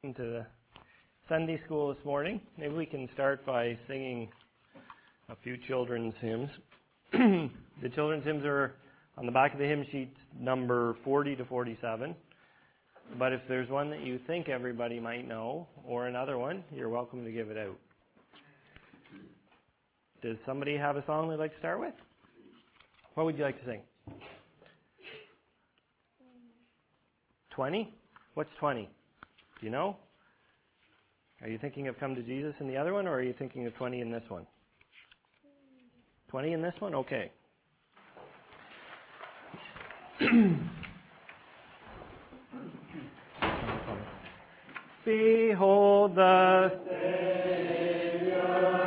To the Sunday school this morning. Maybe we can start by singing a few children's hymns. The children's hymns are on the back of the hymn sheet, number 40 to 47. But if there's one that you think everybody might know, or another one, you're welcome to give it out. Does somebody have a song they'd like to start with? What would you like to sing? 20? What's 20? Do you know? Are you thinking of Come to Jesus in the other one, or are you thinking of 20 in this one? 20 in this one? Okay. Behold the Savior.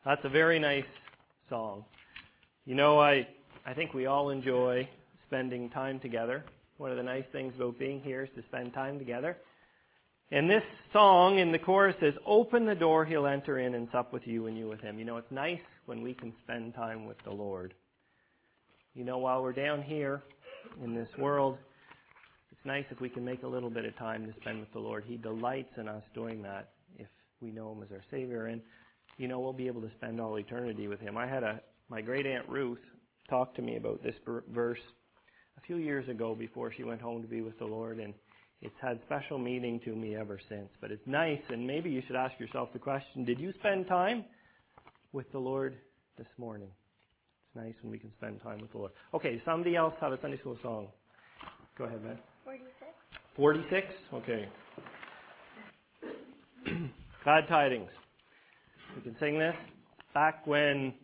That's a very nice song. You know, I think we all enjoy spending time together. One of the nice things about being here is to spend time together. And this song in the chorus says, "Open the door, he'll enter in and sup with you and you with him." You know, it's nice when we can spend time with the Lord. You know, while we're down here in this world, it's nice if we can make a little bit of time to spend with the Lord. He delights in us doing that if we know him as our Savior. And, you know, we'll be able to spend all eternity with him. I had my great aunt Ruth talk to me about this verse a few years ago before she went home to be with the Lord, and it's had special meaning to me ever since. But it's nice, and maybe you should ask yourself the question, did you spend time with the Lord this morning? It's nice when we can spend time with the Lord. Okay, somebody else have a Sunday school song. Go ahead, Ben. 46. 46? Okay. Glad Tidings. We can sing this. Back when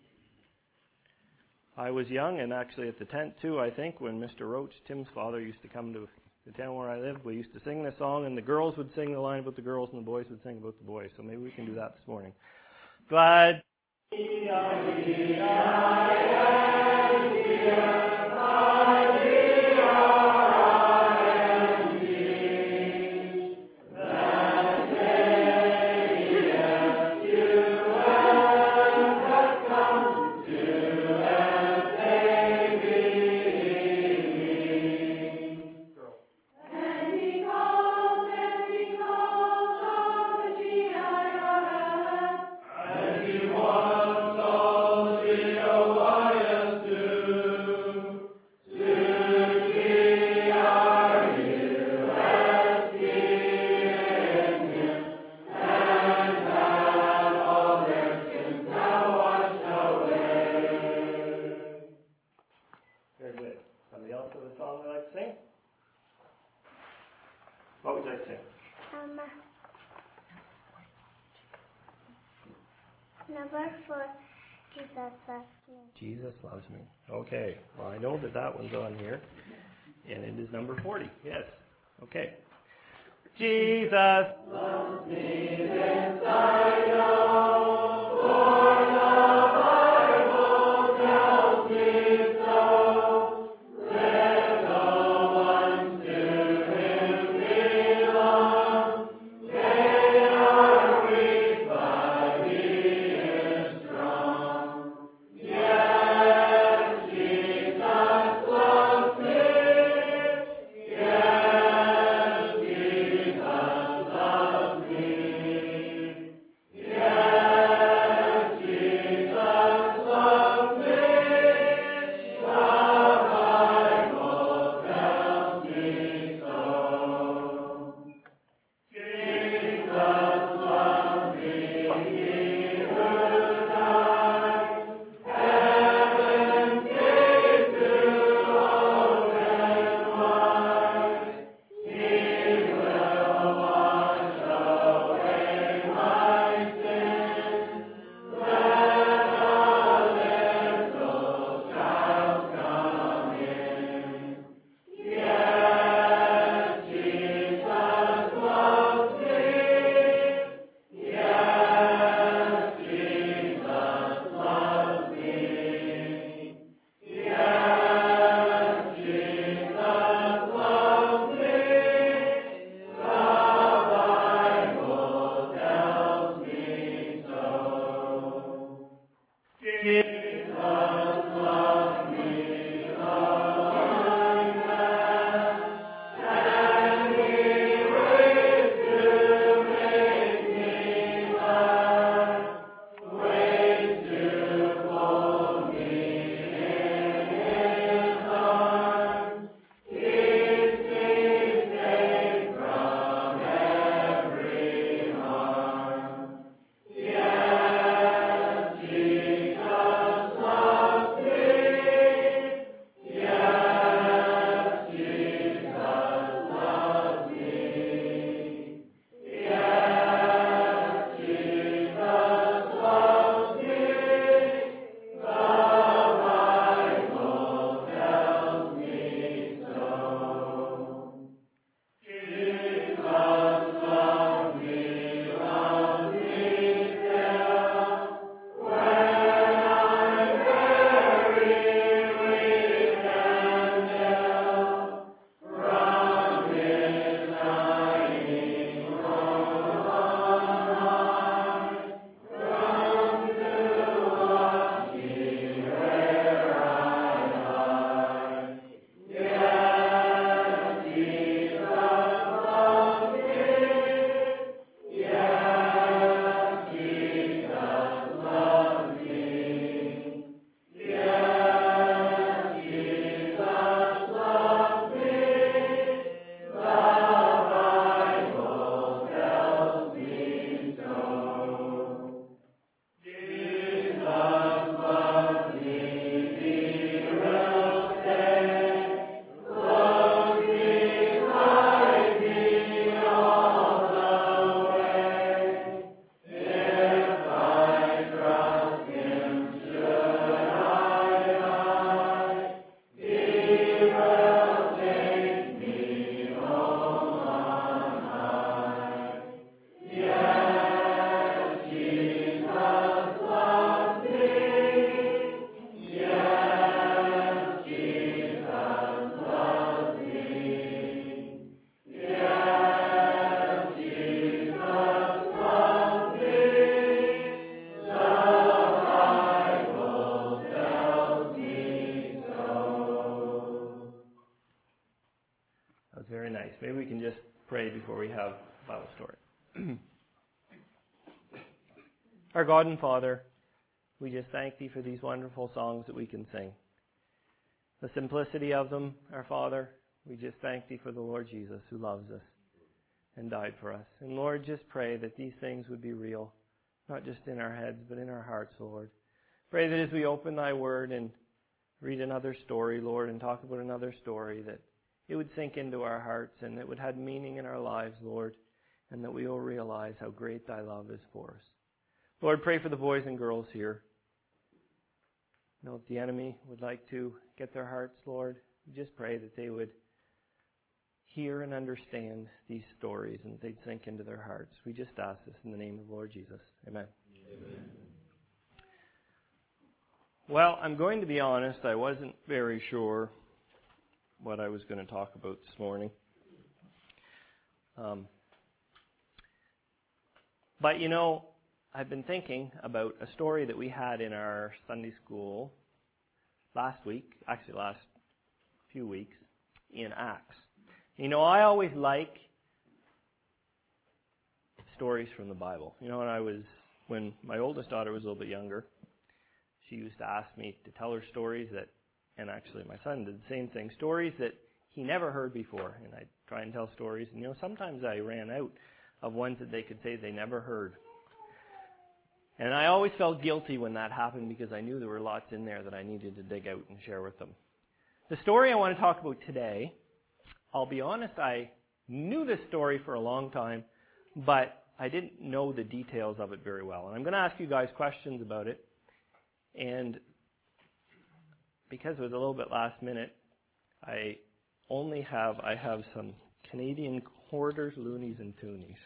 I was young, and actually at the tent too, I think, when Mr. Roach, Tim's father, used to come to the town where I lived, we used to sing this song, and the girls would sing the line about the girls, and the boys would sing about the boys. So maybe we can do that this morning. Glad Number 4, Jesus loves me. Jesus loves me. Okay. Well, I know that one's on here. And it is number 40. Yes. Okay. Jesus loves me, this I know, for the Bible tells me so. Little ones to him belong. They are weak, but he is strong. Yes, Jesus loves me. Yes, Jesus loves me. Yes, Jesus loves me. The Bible tells me so. Jesus loves me, he who died. Heaven's gates to open wide. He will wash away my sin. Let a little child come in. Yes, Jesus loves me. Yes, Jesus loves me. Yes, Jesus loves me. The Bible tells me so. Jesus loves me like that, and he waits to make me glad, waits to fold me in his arms, keeps me safe from every harm. Yes, Jesus Our God and Father, we just thank Thee for these wonderful songs that we can sing. The simplicity of them, our Father, we just thank Thee for the Lord Jesus who loves us and died for us. And Lord, just pray that these things would be real, not just in our heads, but in our hearts, Lord. Pray that as we open Thy Word and read another story, Lord, and talk about another story, that it would sink into our hearts and it would have meaning in our lives, Lord, and that we will realize how great Thy love is for us. Lord, pray for the boys and girls here. You know, if the enemy would like to get their hearts, Lord, we just pray that they would hear and understand these stories and they'd sink into their hearts. We just ask this in the name of the Lord Jesus. Amen. Amen. Well, I'm going to be honest, I wasn't very sure what I was going to talk about this morning. But you know, I've been thinking about a story that we had in our Sunday school last week, actually last few weeks, in Acts. You know, I always like stories from the Bible. You know, when my oldest daughter was a little bit younger, she used to ask me to tell her stories and actually my son did the same thing, stories that he never heard before. And I'd try and tell stories. And, you know, sometimes I ran out of ones that they could say they never heard. And I always felt guilty when that happened because I knew there were lots in there that I needed to dig out and share with them. The story I want to talk about today, I'll be honest, I knew this story for a long time, but I didn't know the details of it very well. And I'm going to ask you guys questions about it. And because it was a little bit last minute, I have some Canadian quarters, loonies, and toonies.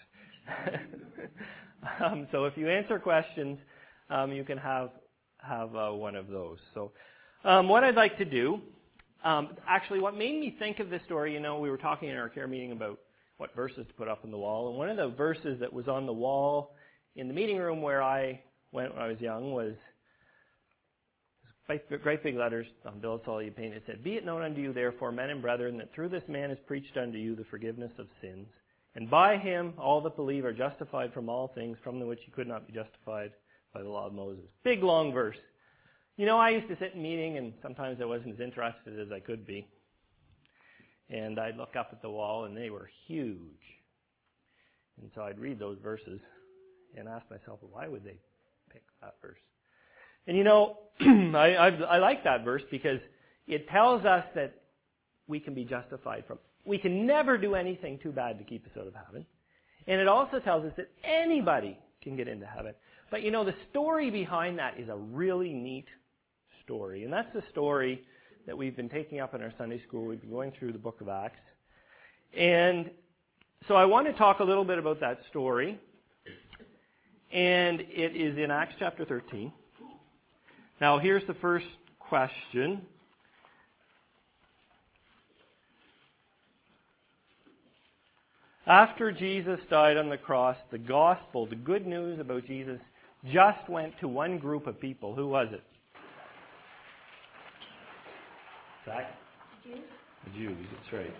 So if you answer questions, you can have one of those. So what I'd like to do, actually what made me think of this story, you know, we were talking in our care meeting about what verses to put up on the wall. And one of the verses that was on the wall in the meeting room where I went when I was young was great big letters on bills all you painted. It said, "Be it known unto you, therefore, men and brethren, that through this man is preached unto you the forgiveness of sins. And by him all that believe are justified from all things from the which you could not be justified by the law of Moses." Big, long verse. You know, I used to sit in meeting, and sometimes I wasn't as interested as I could be. And I'd look up at the wall, and they were huge. And so I'd read those verses and ask myself, well, why would they pick that verse? And you know, I like that verse because it tells us that we can be justified from. We can never do anything too bad to keep us out of heaven. And it also tells us that anybody can get into heaven. But you know, the story behind that is a really neat story. And that's the story that we've been taking up in our Sunday school. We've been going through the book of Acts. And so I want to talk a little bit about that story. And it is in Acts chapter 13. Now, here's the first question. After Jesus died on the cross, the gospel, the good news about Jesus, just went to one group of people. Who was it? Zach? Jews. The Jews, that's right.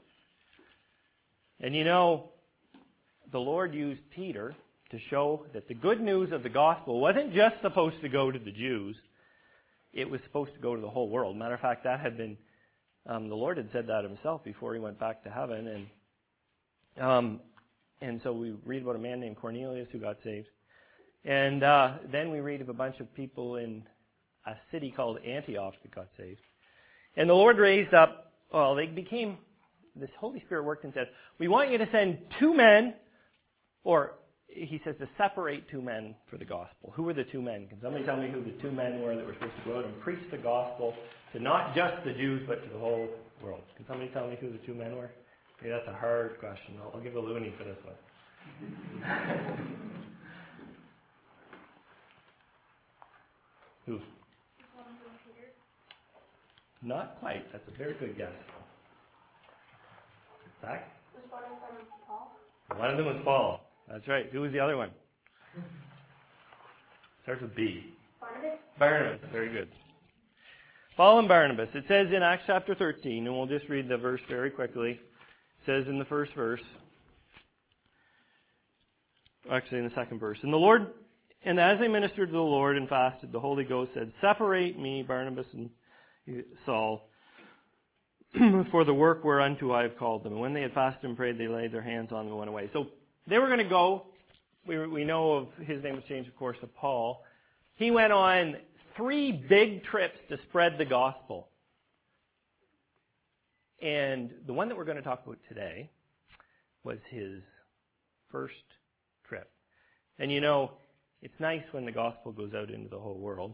And you know, the Lord used Peter to show that the good news of the gospel wasn't just supposed to go to the Jews. It was supposed to go to the whole world. Matter of fact, that had been, the Lord had said that himself before he went back to heaven. And so we read about a man named Cornelius who got saved. And then we read of a bunch of people in a city called Antioch that got saved. And the Lord raised up, this Holy Spirit worked and said, we want you to send 2 men, or he says to separate 2 men for the gospel. Who were the 2 men? Can somebody tell me who the 2 men were that were supposed to go out and preach the gospel to not just the Jews, but to the whole world? Can somebody tell me who the 2 men were? Okay, that's a hard question. I'll give a loony for this one. Who? Not quite. That's a very good guess. Zach? Was one of them Paul? One of them was Paul. That's right. Who was the other one? Starts with B. Barnabas? Barnabas. Very good. Paul and Barnabas. It says in Acts chapter 13, and we'll just read the verse very quickly. It says in the first verse, actually in the second verse, and the Lord And as they ministered to the Lord and fasted, the Holy Ghost said, "Separate me, Barnabas and Saul, for the work whereunto I have called them." And when they had fasted and prayed, they laid their hands on them and went away. So they were going to go. We know of his name was changed, of course, to Paul. He went on 3 big trips to spread the gospel. And the one that we're going to talk about today was his first trip. And you know, it's nice when the gospel goes out into the whole world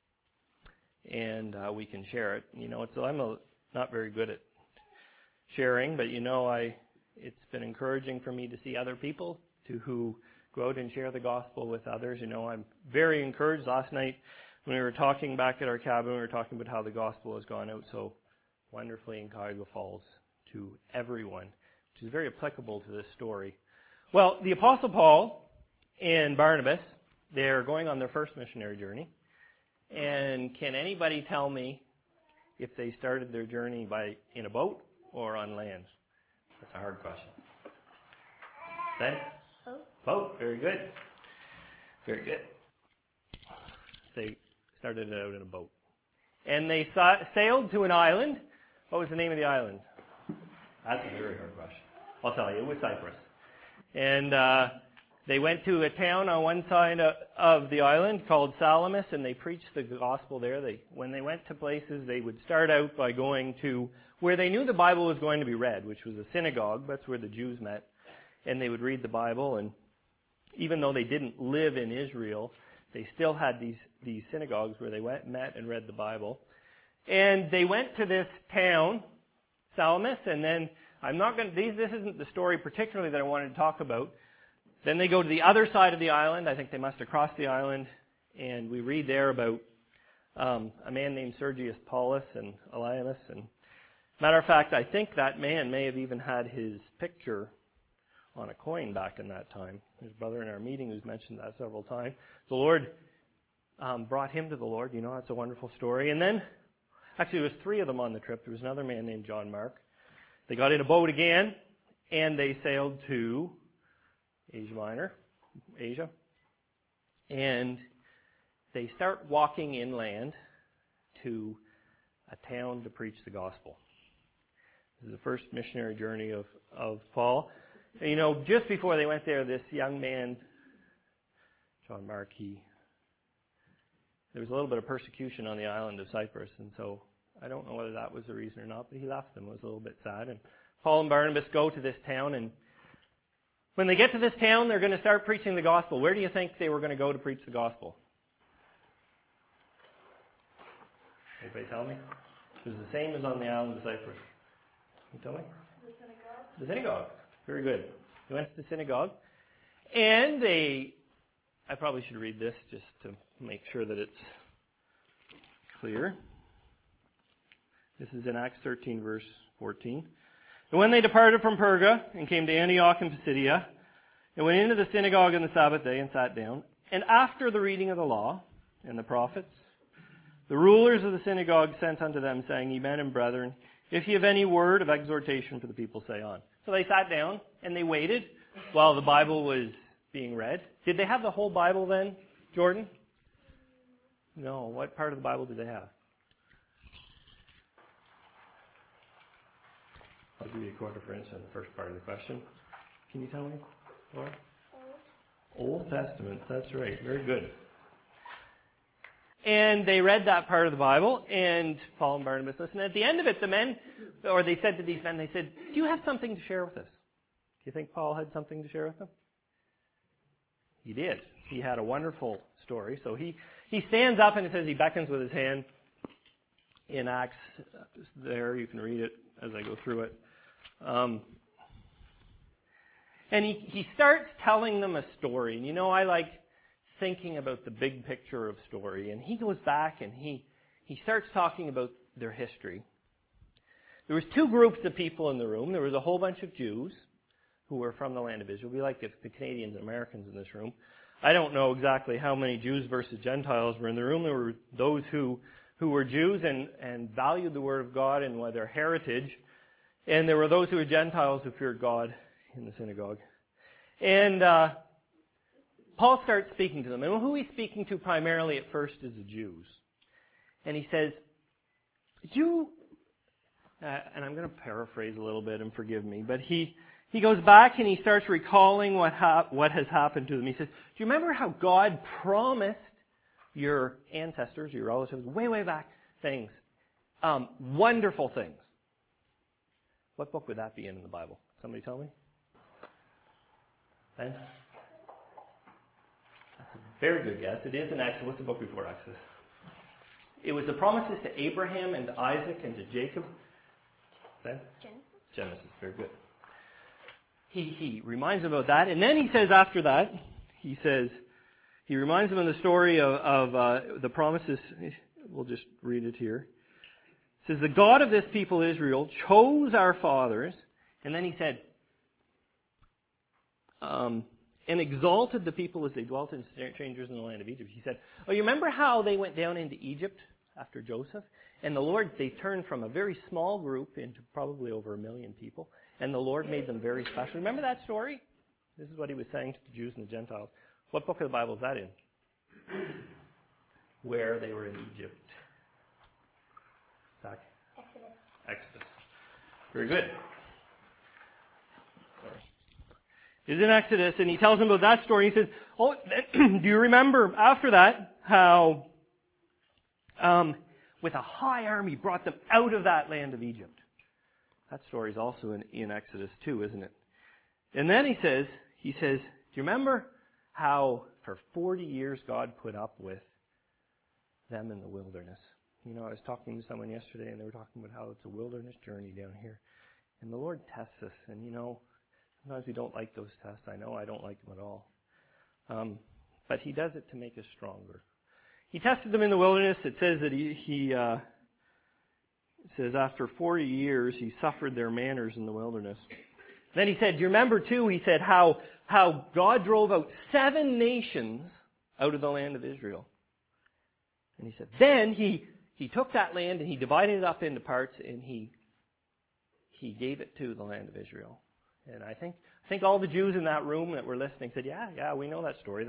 and we can share it. You know, I'm not very good at sharing, but you know, it's been encouraging for me to see other people who go out and share the gospel with others. You know, I'm very encouraged. Last night when we were talking back at our cabin, we were talking about how the gospel has gone out so wonderfully in Cuyahoga Falls to everyone, which is very applicable to this story. Well, the Apostle Paul and Barnabas, they're going on their first missionary journey. And can anybody tell me if they started their journey in a boat or on land? That's a hard question. Ben? Boat. Very good. Very good. They started it out in a boat. And they sailed to an island. What was the name of the island? That's a very hard question. I'll tell you. It was Cyprus. And they went to a town on one side of the island called Salamis, and they preached the gospel there. When they went to places, they would start out by going to where they knew the Bible was going to be read, which was a synagogue. That's where the Jews met. And they would read the Bible. And even though they didn't live in Israel, they still had these synagogues where they met and read the Bible. And they went to this town, Salamis, and then this isn't the story particularly that I wanted to talk about. Then they go to the other side of the island. I think they must have crossed the island. And we read there about a man named Sergius Paulus and Elymas. And matter of fact, I think that man may have even had his picture on a coin back in that time. There's a brother in our meeting who's mentioned that several times. The Lord brought him to the Lord. You know, that's a wonderful story. And then, actually, there was 3 of them on the trip. There was another man named John Mark. They got in a boat again, and they sailed to Asia Minor, Asia. And they start walking inland to a town to preach the gospel. This is the first missionary journey of Paul. And, you know, just before they went there, this young man, John Mark, there was a little bit of persecution on the island of Cyprus, and so I don't know whether that was the reason or not, but he left them. It was a little bit sad. And Paul and Barnabas go to this town, and when they get to this town, they're going to start preaching the gospel. Where do you think they were going to go to preach the gospel? Anybody tell me? It was the same as on the island of Cyprus. Can you tell me? The synagogue. The synagogue. Very good. They went to the synagogue, and I probably should read this just to make sure that it's clear. This is in Acts 13, verse 14. And when they departed from Perga and came to Antioch in Pisidia, and went into the synagogue on the Sabbath day and sat down, and after the reading of the law and the prophets, the rulers of the synagogue sent unto them, saying, Ye men and brethren, if ye have any word of exhortation for the people, say on. So they sat down and they waited while the Bible was being read. Did they have the whole Bible then, Jordan? No. What part of the Bible did they have? I'll give you a quarter for inch on the first part of the question. Can you tell me, Laura? Old Testament. That's right. Very good. And they read that part of the Bible, and Paul and Barnabas listened. At the end of it, they said to these men, they said, do you have something to share with us? Do you think Paul had something to share with them? He did. He had a wonderful story. So he stands up and it says he beckons with his hand in Acts. There, you can read it as I go through it. And he starts telling them a story. And you know, I like thinking about the big picture of story. And he goes back and he starts talking about their history. There was 2 groups of people in the room. There was a whole bunch of Jews who were from the land of Israel. We like the Canadians and Americans in this room. I don't know exactly how many Jews versus Gentiles were in the room. There were those who were Jews and valued the Word of God and their heritage. And there were those who were Gentiles who feared God in the synagogue. And Paul starts speaking to them. And who he's speaking to primarily at first is the Jews. And he says, and I'm going to paraphrase a little bit and forgive me, but he goes back and he starts recalling what has happened to them. He says, do you remember how God promised your ancestors, your relatives, way, way back, things, wonderful things? What book would that be in the Bible? Somebody tell me? Ben? That's a very good guess. It is in Exodus. What's the book before Exodus? It was the promises to Abraham and to Isaac and to Jacob. Ben? Genesis. Very good. He reminds them about that. And then he says after that, he reminds them of the story of the promises. We'll just read it here. It says, the God of this people Israel chose our fathers. And then he said, and exalted the people as they dwelt in strangers in the land of Egypt. He said, oh, you remember how they went down into Egypt after Joseph? And the Lord, they turned from a very small group into probably over 1 million people. And the Lord made them very special. Remember that story? This is what he was saying to the Jews and the Gentiles. What book of the Bible is that in? Where they were in Egypt. Zach? Exodus. Very good. Sorry. He's in Exodus, and he tells them about that story. He says, oh, do you remember after that how with a high army brought them out of that land of Egypt? That story is also in Exodus too, isn't it? And then he says, do you remember how for 40 years God put up with them in the wilderness? You know, I was talking to someone yesterday, and they were talking about how it's a wilderness journey down here. And the Lord tests us, and you know, sometimes we don't like those tests. I know I don't like them at all. But he does it to make us stronger. He tested them in the wilderness. It says that it says after 40 years, he suffered their manners in the wilderness. Then he said, do you remember too, he said how God drove out 7 nations out of the land of Israel. And he said, then he took that land and he divided it up into parts and he gave it to the land of Israel. And I think all the Jews in that room that were listening said, yeah, we know that story.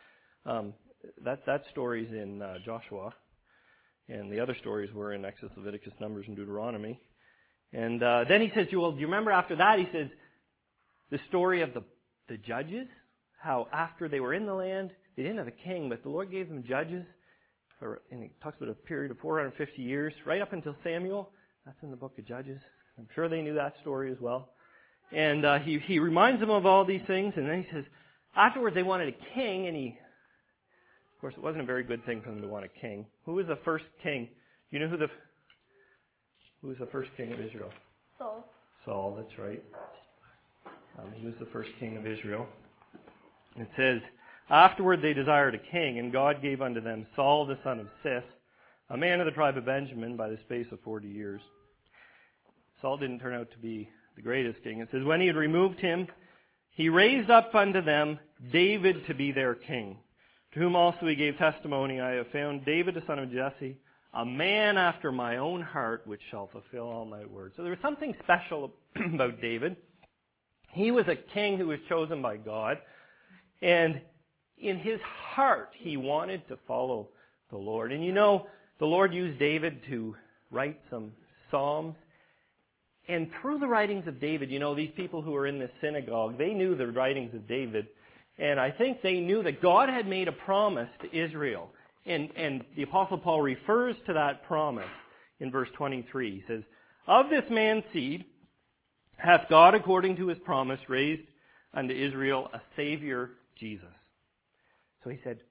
That story's in Joshua. And the other stories were in Exodus, Leviticus, Numbers, and Deuteronomy. And then he says, well, do you remember after that, he says, the story of the judges, how after they were in the land, they didn't have a king, but the Lord gave them judges. And he talks about a period of 450 years, right up until Samuel. That's in the book of Judges. I'm sure they knew that story as well. And he reminds them of all these things, and then he says, afterwards they wanted a king, and of course, it wasn't a very good thing for them to want a king. Who was the first king? Do you know who was the first king of Israel? Saul, that's right. He was the first king of Israel. It says, afterward they desired a king, and God gave unto them Saul the son of Cis, a man of the tribe of Benjamin, by the space of 40 years. Saul didn't turn out to be the greatest king. It says, when he had removed him, he raised up unto them David to be their king, to whom also he gave testimony, I have found David the son of Jesse, a man after my own heart, which shall fulfill all my words. So there was something special about David. He was a king who was chosen by God, and in his heart he wanted to follow the Lord. And you know, the Lord used David to write some psalms. And through the writings of David, you know, these people who were in this synagogue, they knew the writings of David. And I think they knew that God had made a promise to Israel. And the Apostle Paul refers to that promise in verse 23. He says, of this man's seed hath God, according to his promise, raised unto Israel a Savior, Jesus. So he said,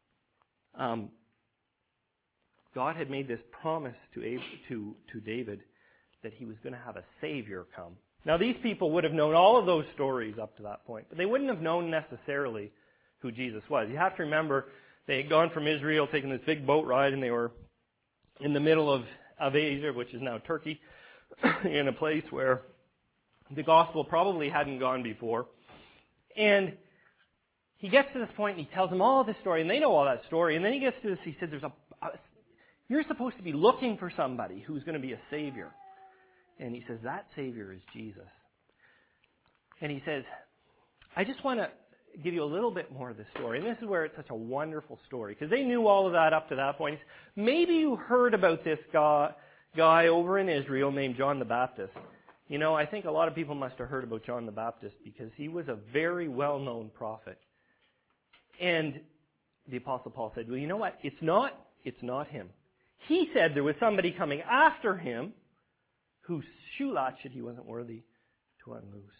God had made this promise to David that he was going to have a Savior come. Now, these people would have known all of those stories up to that point, but they wouldn't have known necessarily who Jesus was. You have to remember, they had gone from Israel, taken this big boat ride, and they were in the middle of Asia, which is now Turkey, in a place where the gospel probably hadn't gone before. And he gets to this point, and he tells them all this story, and they know all that story. And then he gets to this, he said, you're supposed to be looking for somebody who's going to be a Savior. And he says, that Savior is Jesus. And he says, I just want to, give you a little bit more of the story. And this is where it's such a wonderful story, because they knew all of that up to that point. Maybe you heard about this guy over in Israel named John the Baptist. You know, I think a lot of people must have heard about John the Baptist because he was a very well-known prophet. And the Apostle Paul said, well, you know what? It's not him. He said there was somebody coming after him whose shoe latchet he wasn't worthy to unloose.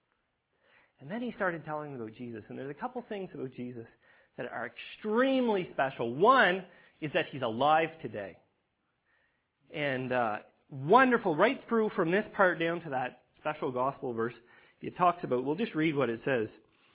And then he started telling them about Jesus. And there's a couple things about Jesus that are extremely special. One is that he's alive today. And wonderful, right through from this part down to that special gospel verse, it talks about, we'll just read what it says.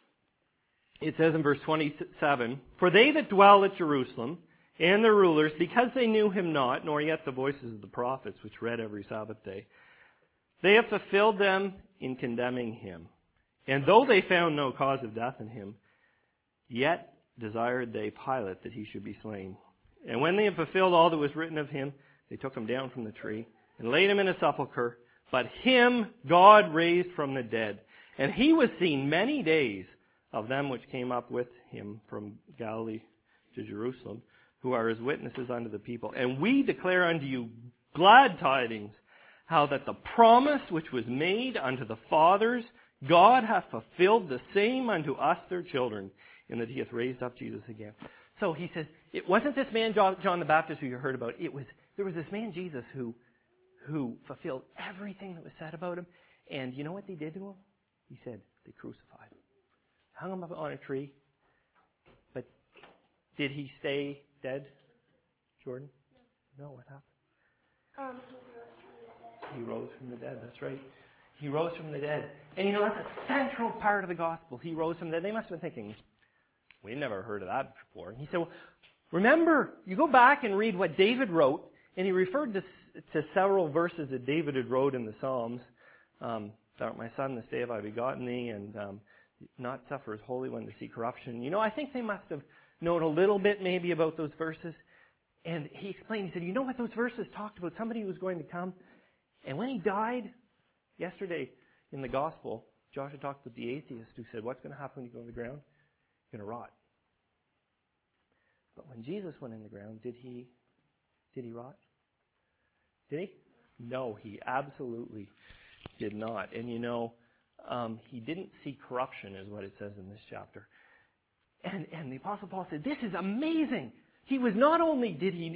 It says in verse 27, "For they that dwell at Jerusalem and their rulers, because they knew him not, nor yet the voices of the prophets, which read every Sabbath day, they have fulfilled them in condemning him. And though they found no cause of death in him, yet desired they Pilate that he should be slain. And when they had fulfilled all that was written of him, they took him down from the tree and laid him in a sepulchre. But him God raised from the dead. And he was seen many days of them which came up with him from Galilee to Jerusalem, who are his witnesses unto the people. And we declare unto you glad tidings, how that the promise which was made unto the fathers, God hath fulfilled the same unto us their children, in that he hath raised up Jesus again." So he says, it wasn't this man John the Baptist who you heard about. There was this man Jesus who fulfilled everything that was said about him. And you know what they did to him? He said, they crucified him. Hung him up on a tree. But did he stay dead, Jordan? No, what happened? He rose from the dead, that's right. He rose from the dead. And you know, that's a central part of the gospel. He rose from the dead. They must have been thinking, we never heard of that before. And he said, well, remember, you go back and read what David wrote, and he referred to several verses that David had wrote in the Psalms. Thou art my son, this day have I begotten thee, and not suffer his Holy One to see corruption. You know, I think they must have known a little bit maybe about those verses. And he explained, he said, you know what those verses talked about? Somebody who was going to come. And when he died, yesterday in the gospel, Joshua talked with the atheist who said, what's going to happen when you go in the ground? You're going to rot. But when Jesus went in the ground, did he rot? Did he? No, he absolutely did not. And you know, he didn't see corruption, is what it says in this chapter. And the Apostle Paul said, this is amazing. He was not only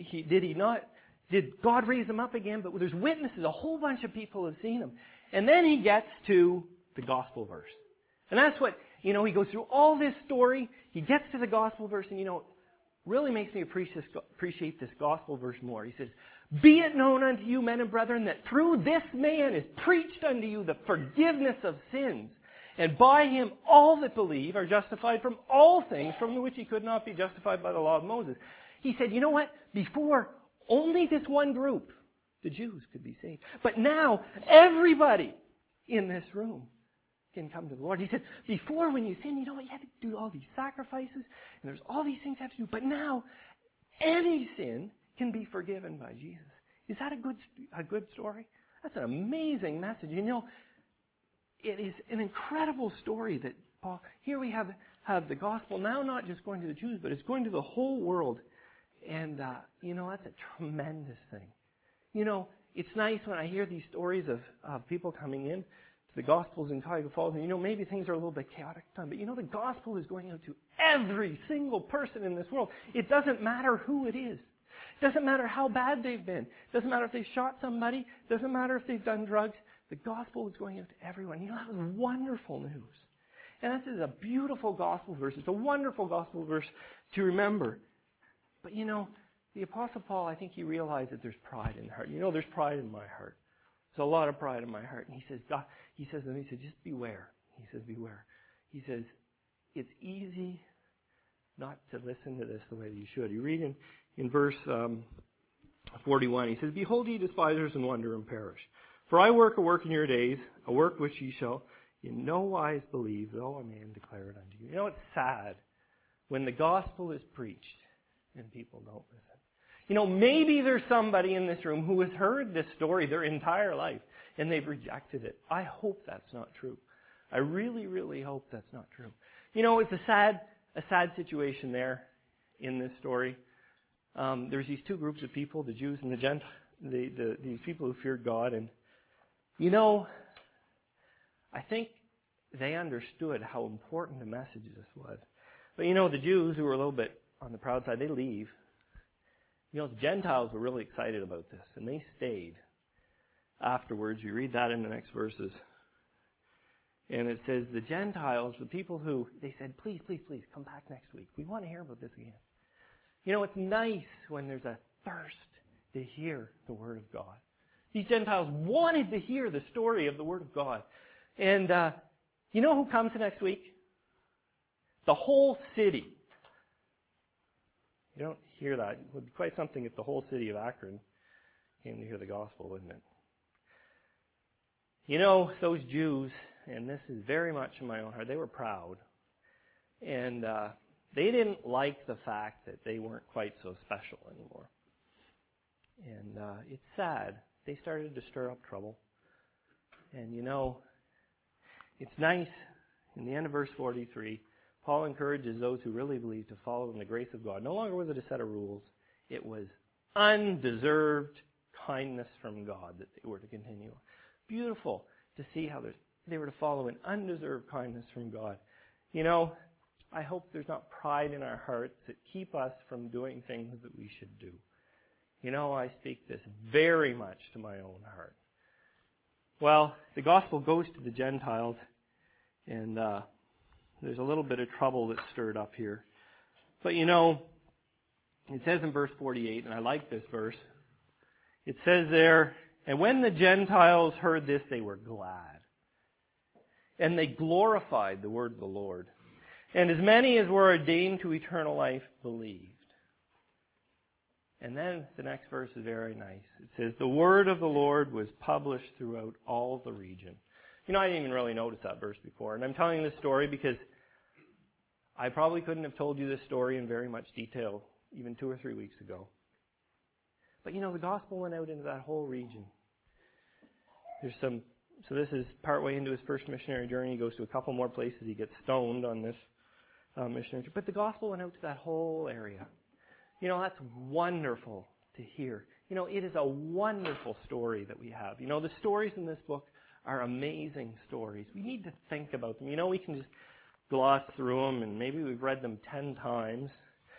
did God raise him up again, but there's witnesses, a whole bunch of people have seen him. And then he gets to the gospel verse. And that's what, you know, he goes through all this story, he gets to the gospel verse, and you know, really makes me appreciate this gospel verse more. He says, "Be it known unto you, men and brethren, that through this man is preached unto you the forgiveness of sins. And by him all that believe are justified from all things from which he could not be justified by the law of Moses." He said, you know what? Before, only this one group, the Jews, could be saved. But now, everybody in this room can come to the Lord. He said, before when you sin, you know what? You had to do all these sacrifices, and there's all these things you have to do. But now, any sin can be forgiven by Jesus. Is that a good story? That's an amazing message. You know, it is an incredible story that Paul, here we have the gospel now not just going to the Jews, but it's going to the whole world. And, you know, that's a tremendous thing. You know, it's nice when I hear these stories of people coming in to the Gospels in Cuyahoga Falls, and you know, maybe things are a little bit chaotic at the time, but you know, the gospel is going out to every single person in this world. It doesn't matter who it is. It doesn't matter how bad they've been. It doesn't matter if they've shot somebody. It doesn't matter if they've done drugs. The gospel is going out to everyone. You know, that was wonderful news. And this is a beautiful gospel verse. It's a wonderful gospel verse to remember. But you know, the Apostle Paul, I think he realized that there's pride in the heart. You know, there's pride in my heart. There's a lot of pride in my heart. And he says, God, he says to me, he said, just beware. He says, beware. He says, it's easy not to listen to this the way that you should. You read in verse 41, he says, "Behold, ye despisers, and wonder and perish. For I work a work in your days, a work which ye shall in no wise believe, though a man declare it unto you." You know, it's sad when the gospel is preached and people don't listen. You know, maybe there's somebody in this room who has heard this story their entire life and they've rejected it. I hope that's not true. I really, really hope that's not true. It's a sad situation there in this story. There's these two groups of people, the Jews and the Gentiles, these people who feared God. And, I think they understood how important a message this was. But, the Jews, who were a little bit on the proud side, they leave. The Gentiles were really excited about this, and they stayed afterwards. You read that in the next verses. And it says the Gentiles, the people who, they said, please, please, please, come back next week. We want to hear about this again. It's nice when there's a thirst to hear the Word of God. These Gentiles wanted to hear the story of the Word of God. And who comes next week? The whole city. You don't hear that. It would be quite something if the whole city of Akron came to hear the gospel, wouldn't it? Those Jews, and this is very much in my own heart, they were proud. And they didn't like the fact that they weren't quite so special anymore. And it's sad. They started to stir up trouble. And it's nice. In the end of verse 43, Paul encourages those who really believe to follow in the grace of God. No longer was it a set of rules. It was undeserved kindness from God that they were to continue. Beautiful to see how they were to follow in undeserved kindness from God. I hope there's not pride in our hearts that keep us from doing things that we should do. I speak this very much to my own heart. Well, the gospel goes to the Gentiles, and there's a little bit of trouble that's stirred up here. But it says in verse 48, and I like this verse, it says there, and when the Gentiles heard this, they were glad. And they glorified the word of the Lord. And as many as were ordained to eternal life believed. And then the next verse is very nice. It says, the word of the Lord was published throughout all the region. I didn't even really notice that verse before. And I'm telling this story because I probably couldn't have told you this story in very much detail even 2 or 3 weeks ago. But the gospel went out into that whole region. So this is partway into his first missionary journey. He goes to a couple more places. He gets stoned on this missionary journey. But the gospel went out to that whole area. That's wonderful to hear. It is a wonderful story that we have. The stories in this book are amazing stories. We need to think about them. We can just gloss through them, and maybe we've read them 10 times.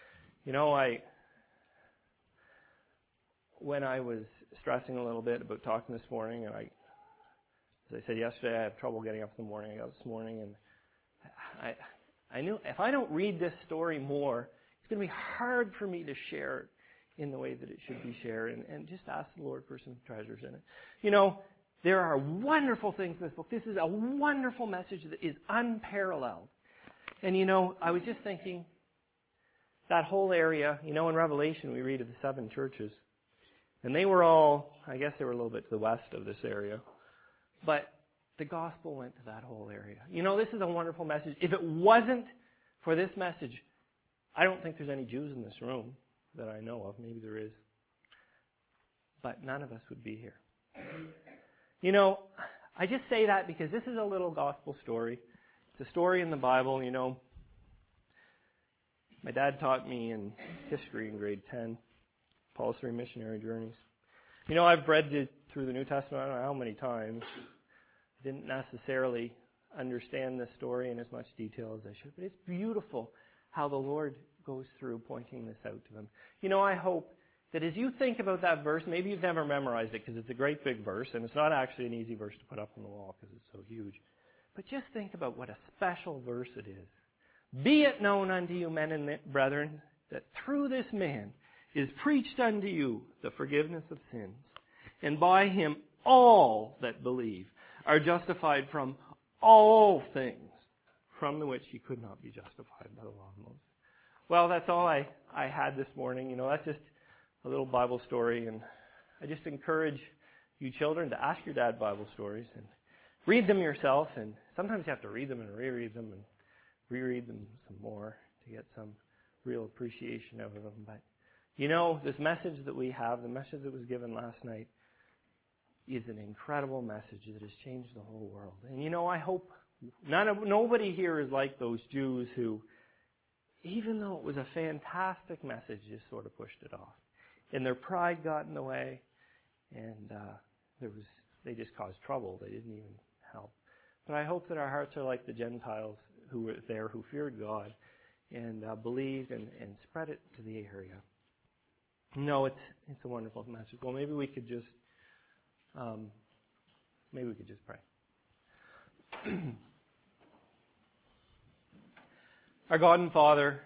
When I was stressing a little bit about talking this morning, and as I said yesterday, I have trouble getting up in the morning. I got this morning, and I knew if I don't read this story more, it's going to be hard for me to share it in the way that it should be shared, and just ask the Lord for some treasures in it. There are wonderful things in this book. This is a wonderful message that is unparalleled. And I was just thinking, that whole area, in Revelation we read of the 7 churches. And they were all, I guess they were a little bit to the west of this area. But the gospel went to that whole area. This is a wonderful message. If it wasn't for this message, I don't think there's any Jews in this room that I know of. Maybe there is. But none of us would be here. I just say that because this is a little gospel story. It's a story in the Bible, My dad taught me in history in grade 10, Paul's 3 missionary journeys. I've read it through the New Testament, I don't know how many times. I didn't necessarily understand this story in as much detail as I should, but it's beautiful how the Lord goes through pointing this out to them. I hope that as you think about that verse, maybe you've never memorized it because it's a great big verse, and it's not actually an easy verse to put up on the wall because it's so huge. But just think about what a special verse it is. Be it known unto you, men and brethren, that through this man is preached unto you the forgiveness of sins, and by him all that believe are justified from all things from the which you could not be justified by the law of Moses. Well, that's all I had this morning. That's just a little Bible story, and I just encourage you children to ask your dad Bible stories and read them yourself, and sometimes you have to read them and reread them and reread them some more to get some real appreciation out of them. But this message that we have, the message that was given last night, is an incredible message that has changed the whole world. And I hope Nobody here is like those Jews who, even though it was a fantastic message, just sort of pushed it off. And their pride got in the way, and they just caused trouble. They didn't even help. But I hope that our hearts are like the Gentiles who were there, who feared God, and believed and spread it to the area. No, it's a wonderful message. Well, maybe we could just pray. Our God and Father,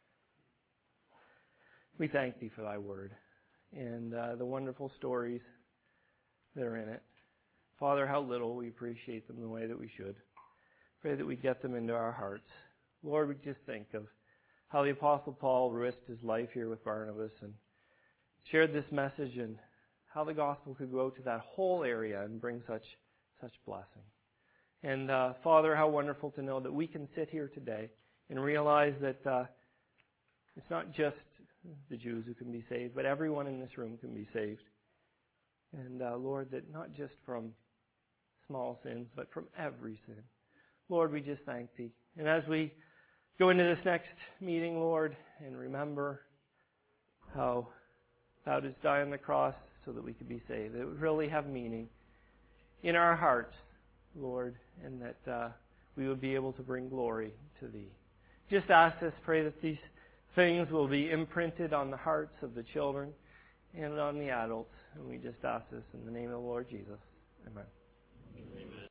we thank Thee for Thy Word and the wonderful stories that are in it. Father, how little we appreciate them the way that we should. Pray that we get them into our hearts. Lord, we just think of how the Apostle Paul risked his life here with Barnabas and shared this message, and how the gospel could go to that whole area and bring such blessing. And Father, how wonderful to know that we can sit here today and realize that it's not just the Jews who can be saved, but everyone in this room can be saved. And Lord, that not just from small sins, but from every sin. Lord, we just thank Thee. And as we go into this next meeting, Lord, and remember how Thou didst die on the cross so that we could be saved, it would really have meaning in our hearts, Lord, and that we would be able to bring glory to Thee. Just ask this, pray that these things will be imprinted on the hearts of the children and on the adults. And we just ask this in the name of the Lord Jesus. Amen. Amen.